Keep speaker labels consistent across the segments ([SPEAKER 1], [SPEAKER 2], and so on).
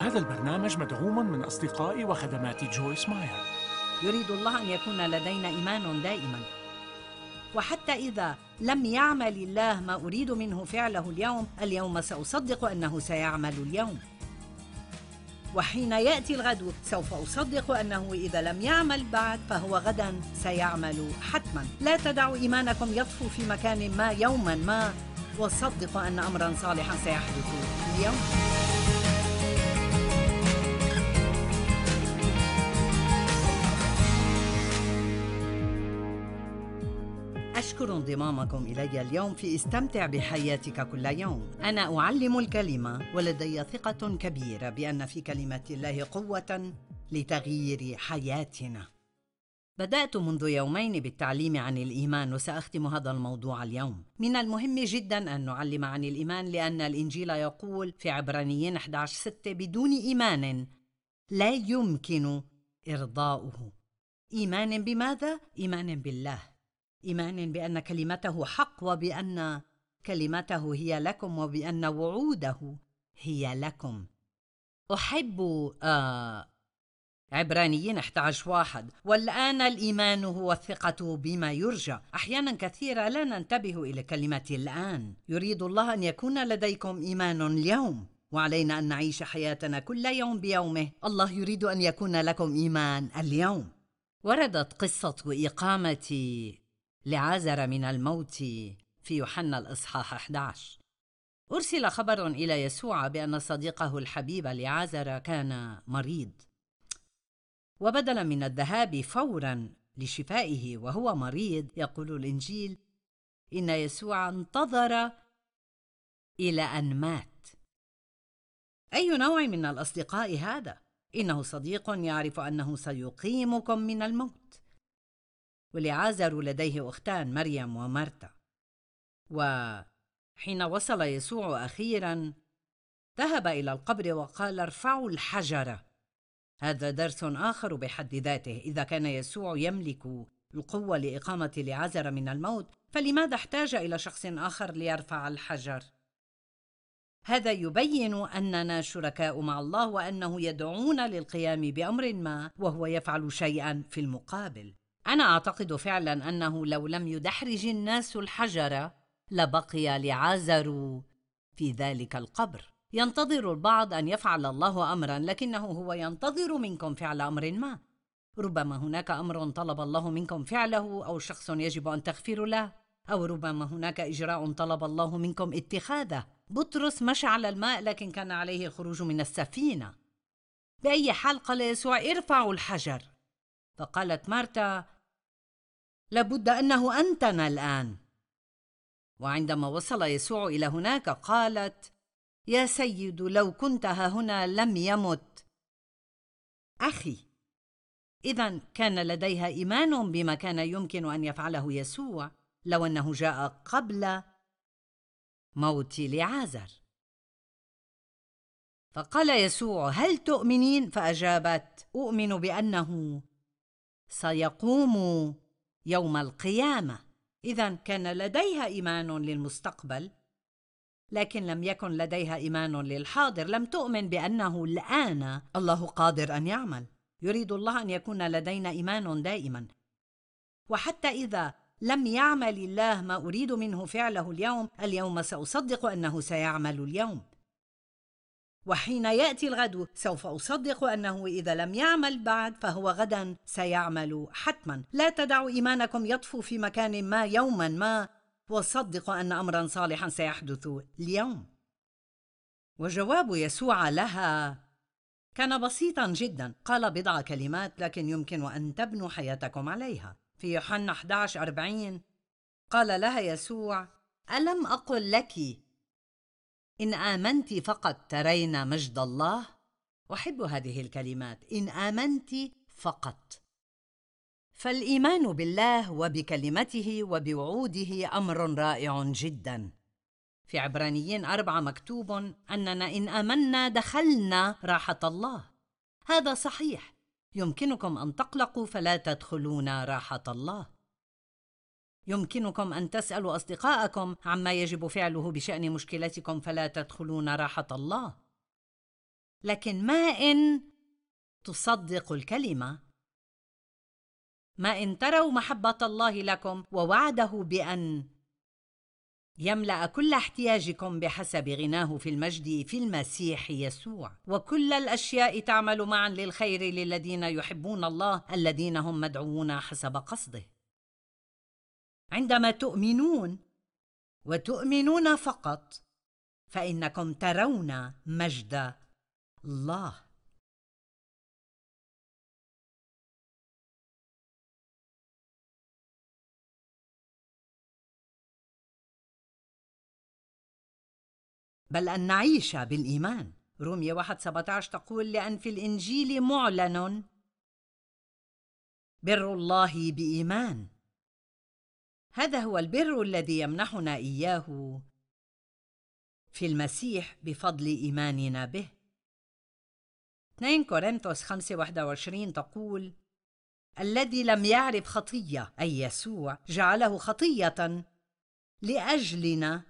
[SPEAKER 1] هذا البرنامج مدعوم من أصدقاء وخدمات جويس ماير.
[SPEAKER 2] يريد الله أن يكون لدينا إيمان دائما، وحتى إذا لم يعمل الله ما أريد منه فعله اليوم سأصدق أنه سيعمل اليوم. وحين يأتي الغد سوف أصدق أنه إذا لم يعمل بعد فهو غدا سيعمل حتما. لا تدعوا إيمانكم يطفو في مكان ما يوما ما، وصدقوا أن أمرا صالحا سيحدث اليوم. أشكر انضمامكم إلي اليوم في استمتع بحياتك كل يوم. أنا أعلم الكلمة، ولدي ثقة كبيرة بأن في كلمة الله قوة لتغيير حياتنا. بدأت منذ يومين بالتعليم عن الإيمان، وسأختم هذا الموضوع اليوم. من المهم جدا أن نعلم عن الإيمان، لأن الإنجيل يقول في عبرانيين 11:6: بدون إيمان لا يمكن إرضاؤه. إيمان بماذا؟ إيمان بالله، إيمان بأن كلمته حق، وبأن كلمته هي لكم، وبأن وعوده هي لكم. أحب عبرانيين 11:1: والآن الإيمان هو الثقة بما يرجى. أحيانا كثيرة لا ننتبه إلى كلمة الآن. يريد الله أن يكون لديكم إيمان اليوم، وعلينا أن نعيش حياتنا كل يوم بيومه. الله يريد أن يكون لكم إيمان اليوم. وردت قصة إقامة لعازر من الموت في يوحنا الإصحاح 11. أرسل خبر إلى يسوع بأن صديقه الحبيب لعازر كان مريض، وبدلا من الذهاب فورا لشفائه وهو مريض، يقول الإنجيل إن يسوع انتظر إلى أن مات. أي نوع من الأصدقاء هذا؟ إنه صديق يعرف أنه سيقيمكم من الموت. ولعازر لديه أختان مريم ومرتا. وحين وصل يسوع أخيرا ذهب إلى القبر وقال: ارفعوا الحجر. هذا درس آخر بحد ذاته. إذا كان يسوع يملك القوة لإقامة لعازر من الموت، فلماذا احتاج إلى شخص آخر ليرفع الحجر؟ هذا يبين أننا شركاء مع الله، وأنه يدعونا للقيام بأمر ما وهو يفعل شيئا في المقابل. أنا أعتقد فعلا أنه لو لم يدحرج الناس الحجر لبقي لعازر في ذلك القبر. ينتظر البعض أن يفعل الله أمرا، لكنه هو ينتظر منكم فعل أمر ما. ربما هناك أمر طلب الله منكم فعله، أو شخص يجب أن تغفروا له، أو ربما هناك إجراء طلب الله منكم اتخاذه. بطرس مشى على الماء، لكن كان عليه الخروج من السفينة. بأي حال قال يسوع: ارفعوا الحجر. فقالت مارتا: لابد أنه أنتنا الآن. وعندما وصل يسوع إلى هناك قالت: يا سيد، لو كنت هنا لم يمت أخي. إذن كان لديها إيمان بما كان يمكن أن يفعله يسوع لو أنه جاء قبل موت لعازر. فقال يسوع: هل تؤمنين؟ فأجابت: أؤمن بأنه سيقوم يوم القيامة. إذن كان لديها إيمان للمستقبل، لكن لم يكن لديها إيمان للحاضر. لم تؤمن بأنه الآن الله قادر أن يعمل. يريد الله أن يكون لدينا إيمان دائما، وحتى إذا لم يعمل الله ما أريد منه فعله اليوم سأصدق أنه سيعمل اليوم. وحين يأتي الغد سوف أصدق أنه إذا لم يعمل بعد فهو غدا سيعمل حتما. لا تدعوا إيمانكم يطفو في مكان ما يوما ما، وصدقوا أن أمرا صالحا سيحدث اليوم. وجواب يسوع لها كان بسيطا جدا. قال بضع كلمات، لكن يمكن أن تبنوا حياتكم عليها. في يوحنا 11:40 قال لها يسوع: ألم أقل لك إن آمنت فقط ترين مجد الله؟ أحب هذه الكلمات، إن آمنت فقط. فالإيمان بالله وبكلمته وبوعوده أمر رائع جدا. في عبرانيين 4 مكتوب أننا إن آمنا دخلنا راحة الله. هذا صحيح. يمكنكم أن تقلقوا فلا تدخلون راحة الله. يمكنكم أن تسألوا أصدقائكم عما يجب فعله بشأن مشكلتكم فلا تدخلون راحة الله. لكن ما إن تصدقوا الكلمة، ما إن تروا محبة الله لكم ووعده بأن يملأ كل احتياجكم بحسب غناه في المجد في المسيح يسوع، وكل الأشياء تعمل معا للخير للذين يحبون الله الذين هم مدعوون حسب قصده. عندما تؤمنون وتؤمنون فقط فإنكم ترون مجد الله. بل أن نعيش بالإيمان. رومية 1:17 تقول: لأن في الإنجيل معلن بر الله بإيمان. هذا هو البر الذي يمنحنا إياه في المسيح بفضل إيماننا به. 2 كورنثوس 5:21 تقول: الذي لم يعرف خطية أي يسوع جعله خطية لأجلنا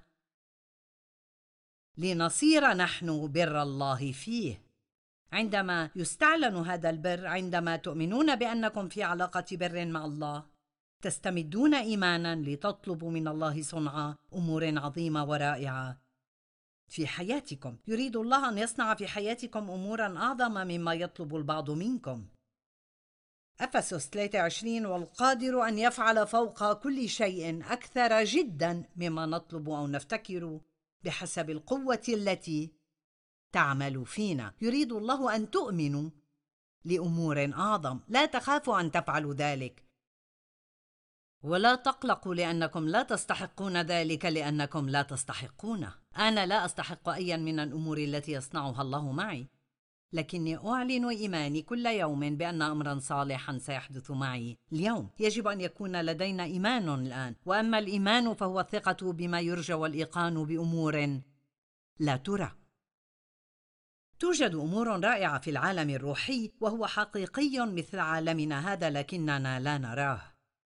[SPEAKER 2] لنصير نحن بر الله فيه. عندما يستعلن هذا البر، عندما تؤمنون بأنكم في علاقة بر مع الله، تستمدون إيمانا لتطلبوا من الله صنع أمور عظيمة ورائعة في حياتكم. يريد الله أن يصنع في حياتكم أمورا أعظم مما يطلب البعض منكم. أفسس 3:20: والقادر أن يفعل فوق كل شيء أكثر جدا مما نطلب أو نفتكر بحسب القوة التي تعمل فينا. يريد الله أن تؤمنوا لأمور أعظم. لا تخافوا أن تفعلوا ذلك، ولا تقلقوا لأنكم لا تستحقون ذلك، لأنكم لا تستحقونه. أنا لا أستحق أيا من الأمور التي يصنعها الله معي، لكني أعلن إيماني كل يوم بأن أمرا صالحا سيحدث معي اليوم. يجب أن يكون لدينا إيمان الآن، وأما الإيمان فهو الثقة بما يرجى والإيقان بأمور لا ترى. توجد أمور رائعة في العالم الروحي وهو حقيقي مثل عالمنا هذا، لكننا لا نراه.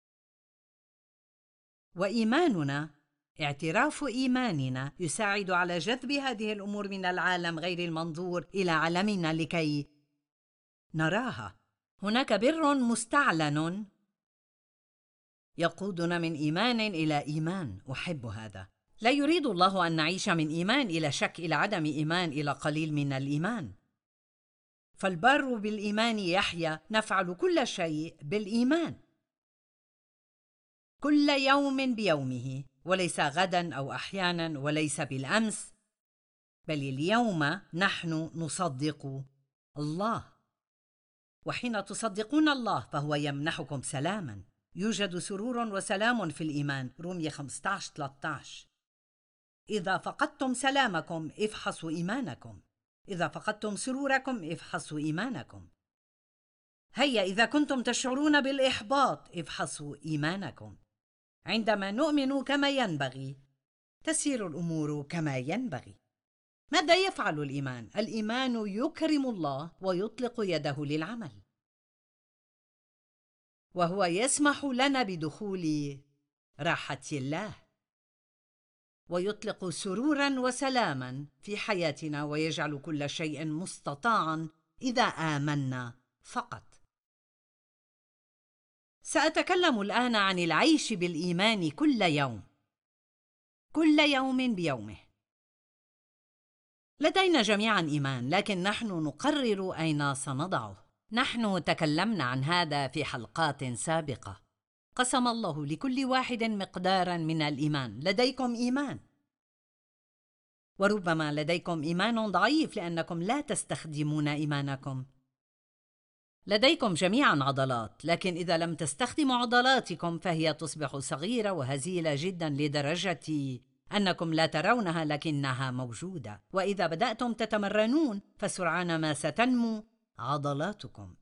[SPEAKER 2] وإيماننا، اعتراف إيماننا، يساعد على جذب هذه الأمور من العالم غير المنظور إلى عالمنا لكي نراها. هناك بر مستعلن يقودنا من إيمان إلى إيمان. أحب هذا. لا يريد الله أن نعيش من إيمان إلى شك، إلى عدم إيمان، إلى قليل من الإيمان. فالبر بالإيمان يحيا. نفعل كل شيء بالإيمان، كل يوم بيومه، وليس غدا أو أحيانا، وليس بالأمس، بل اليوم نحن نصدق الله. وحين تصدقون الله فهو يمنحكم سلاما. يوجد سرور وسلام في الإيمان. رومية 15:13. إذا فقدتم سلامكم افحصوا إيمانكم، إذا فقدتم سروركم افحصوا إيمانكم. هيا إذا كنتم تشعرون بالإحباط افحصوا إيمانكم. عندما نؤمن كما ينبغي تسير الأمور كما ينبغي. ماذا يفعل الإيمان؟ الإيمان يكرم الله ويطلق يده للعمل، وهو يسمح لنا بدخول راحة الله، ويطلق سرورا وسلاما في حياتنا، ويجعل كل شيء مستطاعا إذا آمنا فقط. سأتكلم الآن عن العيش بالإيمان كل يوم، كل يوم بيومه. لدينا جميعا إيمان، لكن نحن نقرر أين سنضعه. نحن تكلمنا عن هذا في حلقات سابقة. قسم الله لكل واحد مقدارا من الإيمان. لديكم إيمان، وربما لديكم إيمان ضعيف لأنكم لا تستخدمون إيمانكم. لديكم جميعا عضلات، لكن إذا لم تستخدموا عضلاتكم فهي تصبح صغيرة وهزيلة جدا لدرجة أنكم لا ترونها، لكنها موجودة. وإذا بدأتم تتمرنون فسرعان ما ستنمو عضلاتكم.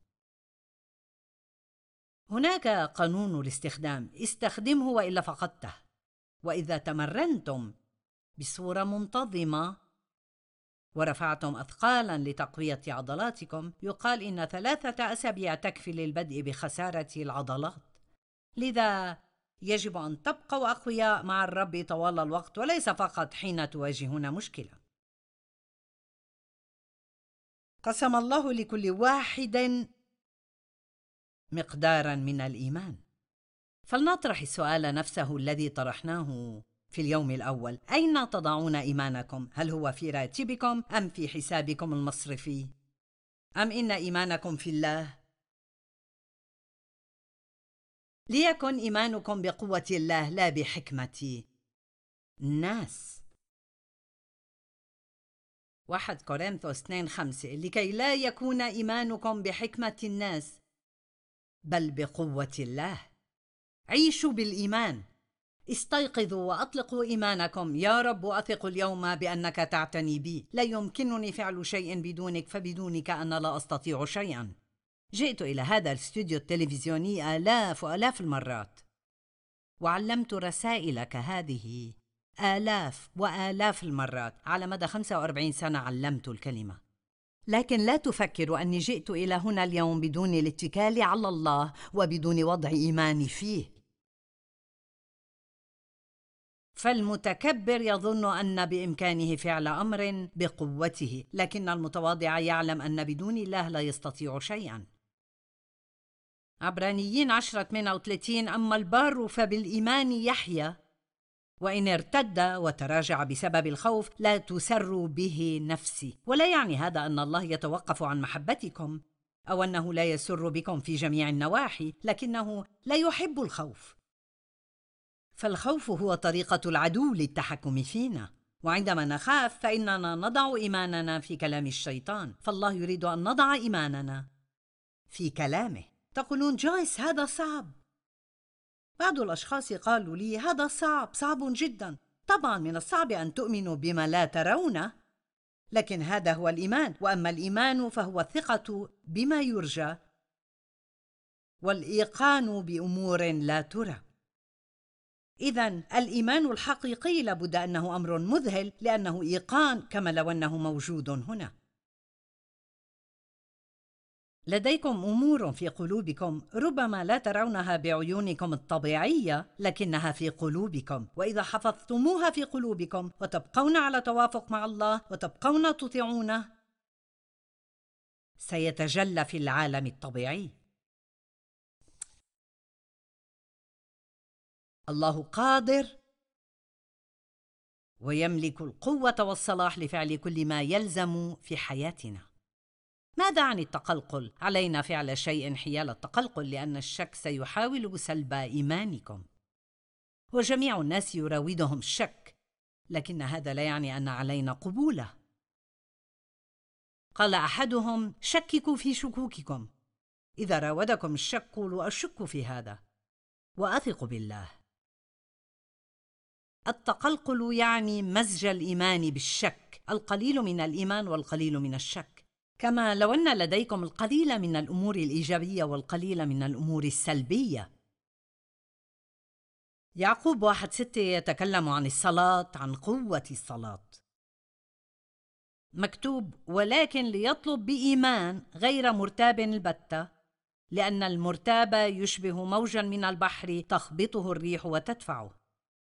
[SPEAKER 2] هناك قانون الاستخدام، استخدمه وإلا فقدته. وإذا تمرنتم بصورة منتظمة ورفعتم أثقالاً لتقوية عضلاتكم، يقال إن 3 أسابيع تكفي للبدء بخسارة العضلات. لذا يجب أن تبقوا أقوياء مع الرب طوال الوقت، وليس فقط حين تواجهون مشكلة. قسم الله لكل واحد مقداراً من الإيمان. فلنطرح السؤال نفسه الذي طرحناه في اليوم الأول: أين تضعون إيمانكم؟ هل هو في راتبكم أم في حسابكم المصرفي؟ أم إن إيمانكم في الله؟ ليكن إيمانكم بقوة الله لا بحكمة الناس. 1 كورنثوس 2:5: لكي لا يكون إيمانكم بحكمة الناس بل بقوة الله. عيشوا بالإيمان. استيقظوا وأطلقوا إيمانكم. يا رب، أثق اليوم بأنك تعتني بي. لا يمكنني فعل شيء بدونك، فبدونك أنا لا أستطيع شيئا. جئت إلى هذا الاستوديو التلفزيوني آلاف وآلاف المرات، وعلمت رسائلك هذه آلاف وآلاف المرات. على مدى 45 سنة علمت الكلمة. لكن لا تفكر أني جئت إلى هنا اليوم بدون الاتكال على الله وبدون وضع إيماني فيه. فالمتكبر يظن أن بإمكانه فعل أمر بقوته، لكن المتواضع يعلم أن بدون الله لا يستطيع شيئا. عبرانيين 10:38: أما البار فبالإيمان يحيى، وإن ارتد وتراجع بسبب الخوف لا تسر به نفسي. ولا يعني هذا أن الله يتوقف عن محبتكم أو أنه لا يسر بكم في جميع النواحي، لكنه لا يحب الخوف. فالخوف هو طريقة العدو للتحكم فينا، وعندما نخاف فإننا نضع إيماننا في كلام الشيطان، فالله يريد أن نضع إيماننا في كلامه. تقولون: جويس، هذا صعب. بعض الأشخاص قالوا لي: هذا صعب جدا. طبعا من الصعب أن تؤمنوا بما لا ترونه، لكن هذا هو الإيمان. وأما الإيمان فهو الثقة بما يرجى والإيقان بأمور لا ترى. إذن الإيمان الحقيقي لابد أنه أمر مذهل، لأنه إيقان كما لو أنه موجود هنا. لديكم أمور في قلوبكم ربما لا ترونها بعيونكم الطبيعية، لكنها في قلوبكم، وإذا حفظتموها في قلوبكم وتبقون على توافق مع الله وتبقون تطيعونه سيتجلى في العالم الطبيعي. الله قادر ويملك القوة والصلاح لفعل كل ما يلزم في حياتنا. ماذا عن التقلقل؟ علينا فعل شيء حيال التقلقل، لأن الشك سيحاول سلب إيمانكم، وجميع الناس يراودهم الشك، لكن هذا لا يعني أن علينا قبوله. قال أحدهم: شككوا في شكوككم. إذا راودكم الشك قولوا: أشك في هذا وأثق بالله. التقلقل يعني مزج الإيمان بالشك، القليل من الإيمان والقليل من الشك، كما لو أن لديكم القليل من الأمور الإيجابية والقليل من الأمور السلبية. يعقوب 1:6 يتكلم عن الصلاة، عن قوة الصلاة. مكتوب: ولكن ليطلب بإيمان غير مرتاب البتة، لأن المرتاب يشبه موجا من البحر تخبطه الريح وتدفعه.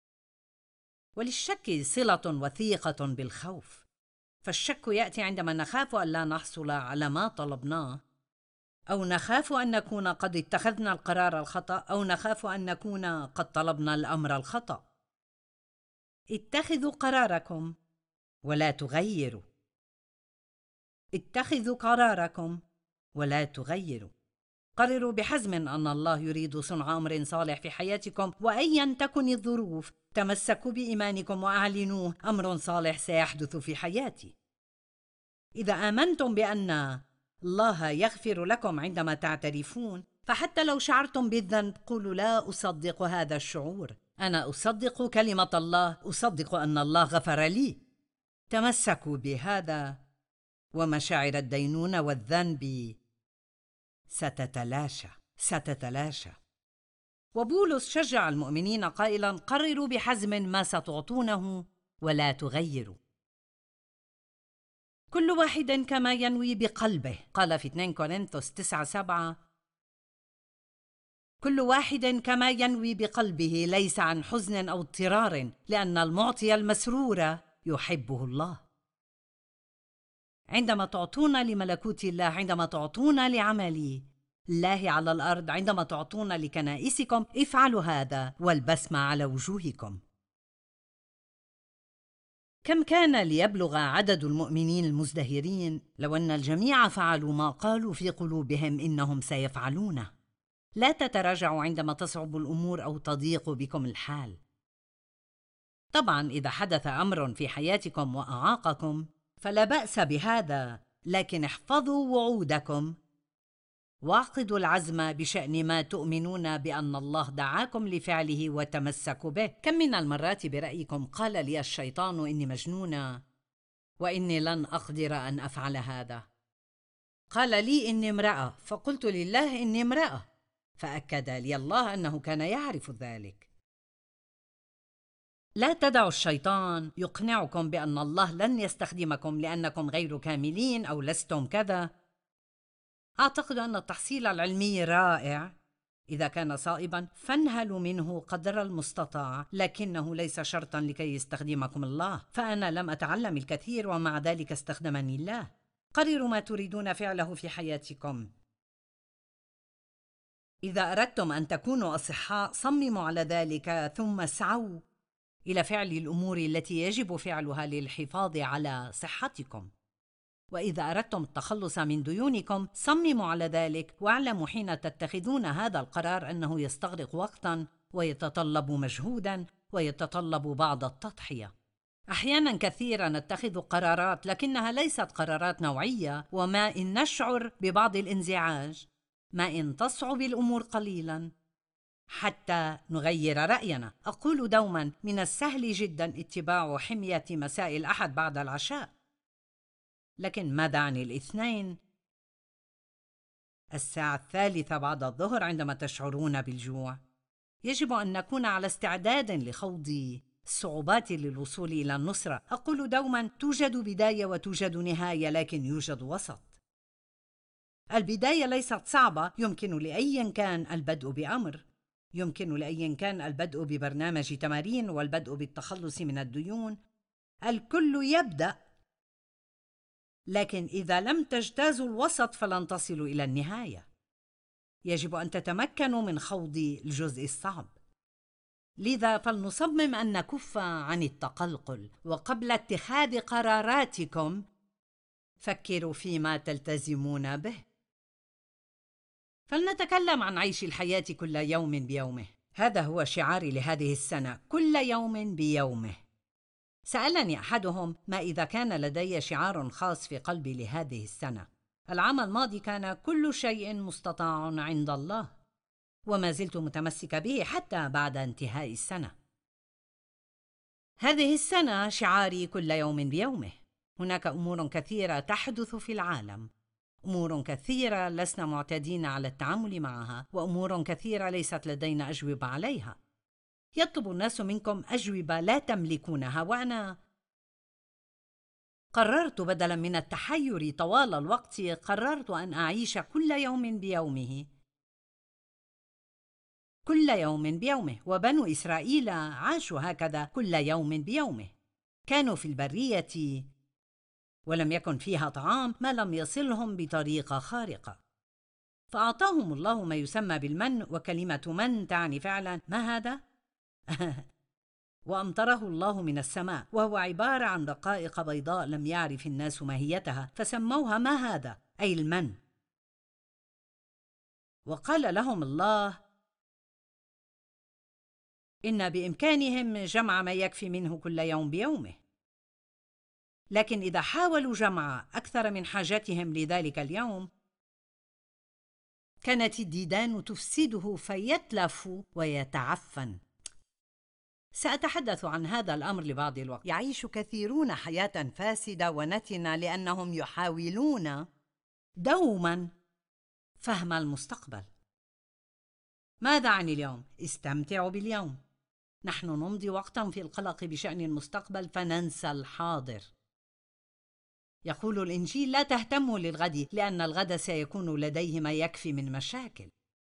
[SPEAKER 2] وللشك صلة وثيقة بالخوف، فالشك يأتي عندما نخاف أن لا نحصل على ما طلبناه، أو نخاف أن نكون قد اتخذنا القرار الخطأ، أو نخاف أن نكون قد طلبنا الأمر الخطأ. اتخذوا قراركم ولا تغيروا. اتخذوا قراركم ولا تغيروا. قرروا بحزم أن الله يريد صنع أمر صالح في حياتكم، وأيا تكن الظروف تمسكوا بإيمانكم وأعلنوه: أمر صالح سيحدث في حياتي. إذا آمنتم بأن الله يغفر لكم عندما تعترفون، فحتى لو شعرتم بالذنب قولوا: لا أصدق هذا الشعور، أنا أصدق كلمة الله، أصدق أن الله غفر لي. تمسكوا بهذا ومشاعر الدينونة والذنب ستتلاشى. وبولس شجع المؤمنين قائلا: قرروا بحزم ما ستعطونه ولا تغيروا. كل واحد كما ينوي بقلبه. قال في 2 كورنثوس 9:7: كل واحد كما ينوي بقلبه، ليس عن حزن أو اضطرار، لأن المعطي المسرور يحبه الله. عندما تعطون لملكوت الله، عندما تعطون لعمل الله على الأرض، عندما تعطون لكنائسكم، افعلوا هذا والبسمة على وجوهكم. كم كان ليبلغ عدد المؤمنين المزدهرين لو أن الجميع فعلوا ما قالوا في قلوبهم إنهم سيفعلونه؟ لا تتراجعوا عندما تصعب الأمور أو تضيق بكم الحال. طبعاً إذا حدث أمر في حياتكم وأعاقكم فلا بأس بهذا، لكن احفظوا وعودكم واعقدوا العزم بشأن ما تؤمنون بأن الله دعاكم لفعله وتمسكوا به. كم من المرات برأيكم قال لي الشيطان إني مجنونة وإني لن أقدر أن أفعل هذا؟ قال لي إني امرأة، فقلت لله إني امرأة، فأكد لي الله أنه كان يعرف ذلك. لا تدعوا الشيطان يقنعكم بأن الله لن يستخدمكم لأنكم غير كاملين أو لستم كذا. أعتقد أن التحصيل العلمي رائع إذا كان صائباً، فانهلوا منه قدر المستطاع، لكنه ليس شرطاً لكي يستخدمكم الله. فأنا لم أتعلم الكثير ومع ذلك استخدمني الله. قرروا ما تريدون فعله في حياتكم. إذا أردتم أن تكونوا أصحاء صمموا على ذلك، ثم اسعوا إلى فعل الأمور التي يجب فعلها للحفاظ على صحتكم. وإذا أردتم التخلص من ديونكم صمموا على ذلك، واعلموا حين تتخذون هذا القرار أنه يستغرق وقتاً ويتطلب مجهوداً ويتطلب بعض التضحية. أحياناً كثيراً نتخذ قرارات لكنها ليست قرارات نوعية، وما إن نشعر ببعض الانزعاج، ما إن تصعب الأمور قليلاً حتى نغير رأينا. أقول دوماً من السهل جداً اتباع حمية مساء الأحد بعد العشاء، لكن ماذا عن الاثنين؟ الساعة 3 بعد الظهر عندما تشعرون بالجوع؟ يجب أن نكون على استعداد لخوض الصعوبات للوصول إلى النصرة. أقول دوما توجد بداية وتوجد نهاية، لكن يوجد وسط. البداية ليست صعبة، يمكن لأي كان البدء بأمر، يمكن لأي كان البدء ببرنامج تمارين والبدء بالتخلص من الديون. الكل يبدأ، لكن إذا لم تجتازوا الوسط فلن تصلوا إلى النهاية. يجب أن تتمكنوا من خوض الجزء الصعب. لذا فلنصمم أن نكف عن التقلقل، وقبل اتخاذ قراراتكم فكروا فيما تلتزمون به. فلنتكلم عن عيش الحياة كل يوم بيومه. هذا هو شعاري لهذه السنة، كل يوم بيومه. سألني أحدهم ما إذا كان لدي شعار خاص في قلبي لهذه السنة. العام الماضي كان كل شيء مستطاع عند الله، وما زلت متمسكة به حتى بعد انتهاء السنة. هذه السنة شعاري كل يوم بيومه. هناك أمور كثيرة تحدث في العالم، أمور كثيرة لسنا معتادين على التعامل معها، وأمور كثيرة ليست لدينا أجوبة عليها. يطلب الناس منكم أجوبة لا تملكونها، وأنا قررت بدلاً من التحير طوال الوقت، قررت أن أعيش كل يوم بيومه، كل يوم بيومه. وبنو إسرائيل عاشوا هكذا كل يوم بيومه. كانوا في البرية ولم يكن فيها طعام ما لم يصلهم بطريقة خارقة، فأعطاهم الله ما يسمى بالمن، وكلمة من تعني فعلا ما هذا؟ وأمطره الله من السماء، وهو عبارة عن دقائق بيضاء لم يعرف الناس ماهيتها، فسموها ما هذا، أي المن. وقال لهم الله إن بإمكانهم جمع ما يكفي منه كل يوم بيومه، لكن إذا حاولوا جمع أكثر من حاجتهم لذلك اليوم كانت الديدان تفسده فيتلف ويتعفن. سأتحدث عن هذا الأمر لبعض الوقت. يعيش كثيرون حياة فاسدة ونتنة لأنهم يحاولون دوما فهم المستقبل. ماذا عن اليوم؟ استمتعوا باليوم. نحن نمضي وقتا في القلق بشأن المستقبل فننسى الحاضر. يقول الإنجيل لا تهتموا للغد لأن الغد سيكون لديه ما يكفي من مشاكل.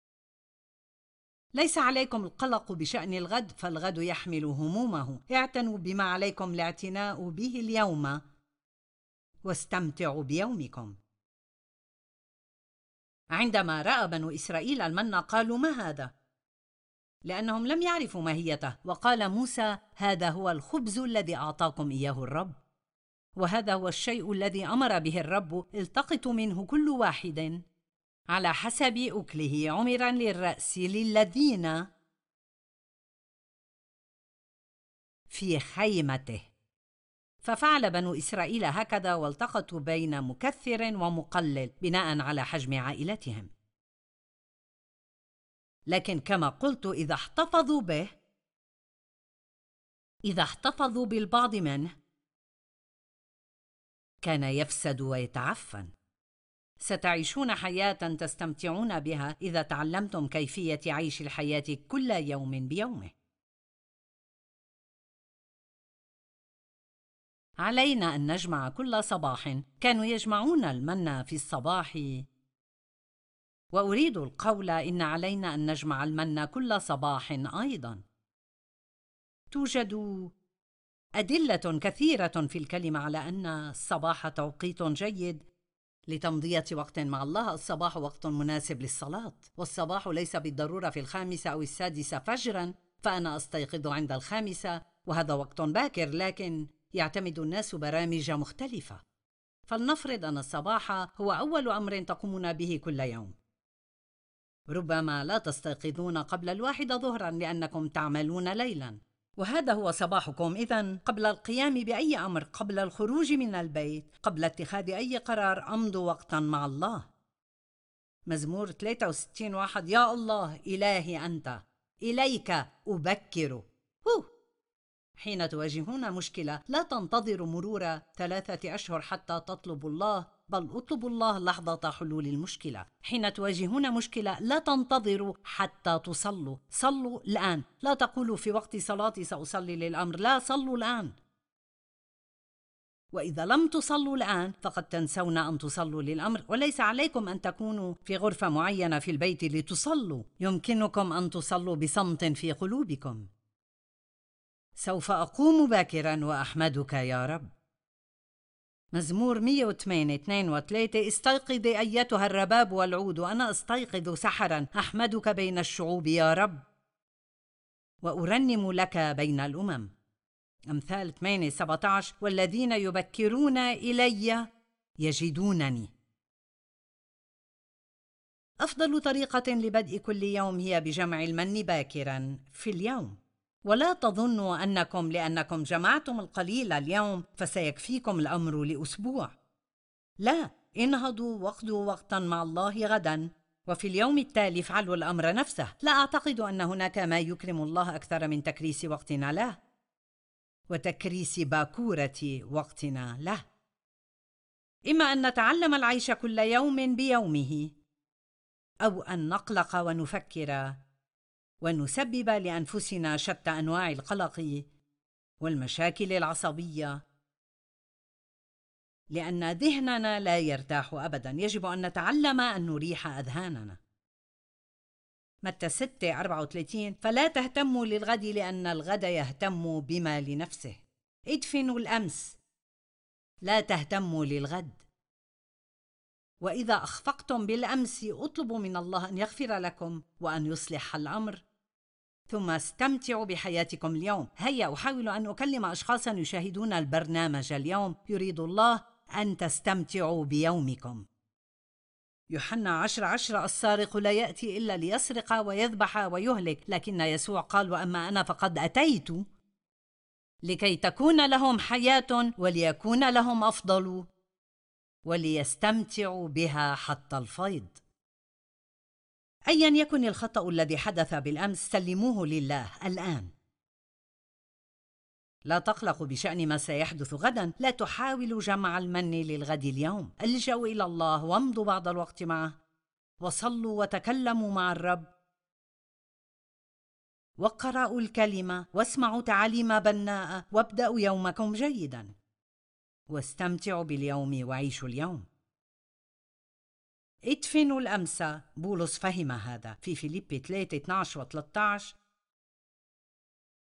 [SPEAKER 2] ليس عليكم القلق بشأن الغد فالغد يحمل همومه. اعتنوا بما عليكم الاعتناء به اليوم واستمتعوا بيومكم. عندما رأى بنو إسرائيل المن قالوا: ما هذا؟ لأنهم لم يعرفوا ماهيته. وقال موسى: هذا هو الخبز الذي أعطاكم إياه الرب، وهذا هو الشيء الذي أمر به الرب، التقطوا منه كل واحد على حسب أكله عمرا للرأس للذين في خيمته. ففعل بنو إسرائيل هكذا، والتقطوا بين مكثر ومقلل بناء على حجم عائلتهم. لكن كما قلت، إذا احتفظوا بالبعض منه كان يفسد ويتعفن. ستعيشون حياة تستمتعون بها إذا تعلمتم كيفية عيش الحياة كل يوم بيومه. علينا أن نجمع كل صباح. كانوا يجمعون المن في الصباح، وأريد القول إن علينا أن نجمع المن كل صباح أيضاً. توجد أدلة كثيرة في الكلمة على أن الصباح توقيت جيد لتمضية وقت مع الله. الصباح وقت مناسب للصلاة، والصباح ليس بالضرورة في 5 أو 6 فجراً، فأنا أستيقظ عند 5 وهذا وقت باكر، لكن يعتمد الناس برامج مختلفة. فلنفرض أن الصباح هو أول أمر تقومون به كل يوم. ربما لا تستيقظون قبل 1 ظهراً لأنكم تعملون ليلاً، وهذا هو صباحكم. إذن قبل القيام بأي أمر، قبل الخروج من البيت، قبل اتخاذ أي قرار، أمضوا وقتاً مع الله. مزمور 63:1: يا الله إلهي أنت، إليك أبكر. حين تواجهون مشكلة، لا تنتظروا مرور 3 أشهر حتى تطلبوا الله، بل اطلبوا الله لحظة حلول المشكلة. حين تواجهون مشكلة، لا تنتظروا حتى تصلوا، صلوا الآن. لا تقولوا في وقت صلاتي سأصلي للأمر، لا، صلوا الآن. وإذا لم تصلوا الآن فقد تنسون أن تصلوا للأمر. وليس عليكم أن تكونوا في غرفة معينة في البيت لتصلوا، يمكنكم أن تصلوا بصمت في قلوبكم. سوف أقوم باكراً وأحمدك يا رب. مزمور 108:2-3: استيقظي أيتها الرباب والعود، وأنا أستيقظ سحراً، أحمدك بين الشعوب يا رب، وأرنم لك بين الأمم. أمثال 8:17: والذين يبكرون إلي يجدونني. أفضل طريقة لبدء كل يوم هي بجمع المن باكراً في اليوم. ولا تظنوا أنكم لأنكم جمعتم القليل اليوم فسيكفيكم الأمر لأسبوع. لا، انهضوا واقضوا وقتاً مع الله غداً، وفي اليوم التالي افعلوا الأمر نفسه. لا أعتقد أن هناك ما يكرم الله أكثر من تكريس وقتنا له، وتكريس باكورة وقتنا له. إما أن نتعلم العيش كل يوم بيومه، أو أن نقلق ونفكر ونسبب لأنفسنا شتى أنواع القلق والمشاكل العصبية، لأن ذهننا لا يرتاح أبداً. يجب أن نتعلم أن نريح أذهاننا. متى 6:34: فلا تهتموا للغد لأن الغد يهتم بما لنفسه. ادفنوا الأمس، لا تهتموا للغد. وإذا أخفقتم بالأمس، اطلبوا من الله أن يغفر لكم وأن يصلح الأمر، ثم استمتعوا بحياتكم اليوم. هيا أحاول أن أكلم أشخاصاً يشاهدون البرنامج اليوم. يريد الله أن تستمتعوا بيومكم. يوحنا 10:10: السارق لا يأتي إلا ليسرق ويذبح ويهلك، لكن يسوع قال: وأما أنا فقد أتيت لكي تكون لهم حياة وليكون لهم أفضل، وليستمتعوا بها حتى الفيض. أياً يكن الخطأ الذي حدث بالأمس، سلموه لله الآن. لا تقلقوا بشأن ما سيحدث غداً. لا تحاولوا جمع المن للغد اليوم. الجأوا إلى الله وامضوا بعض الوقت معه، وصلوا وتكلموا مع الرب، وقرأوا الكلمة، واسمعوا تعاليم بناءة، وابدأوا يومكم جيداً، واستمتعوا باليوم وعيشوا اليوم. ادفنوا الأمس. بولس فهم هذا في فيليبي 3:12-13: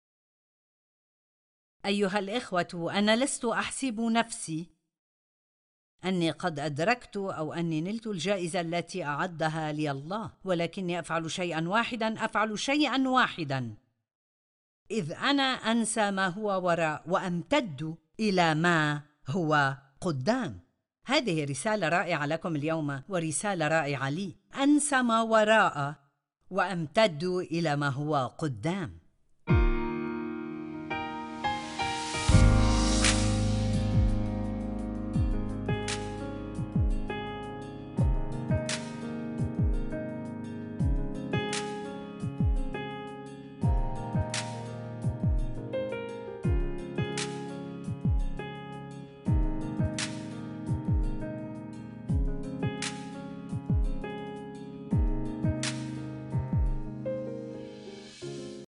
[SPEAKER 2] أيها الإخوة، أنا لست أحسب نفسي أني قد أدركت أو أني نلت الجائزة التي أعدها لي الله، ولكني أفعل شيئا واحدا، إذ أنا أنسى ما هو وراء وأمتد إلى ما هو قدام. هذه رسالة رائعة لكم اليوم، ورسالة رائعة لي. أنسى ما وراء وأمتد إلى ما هو قدام.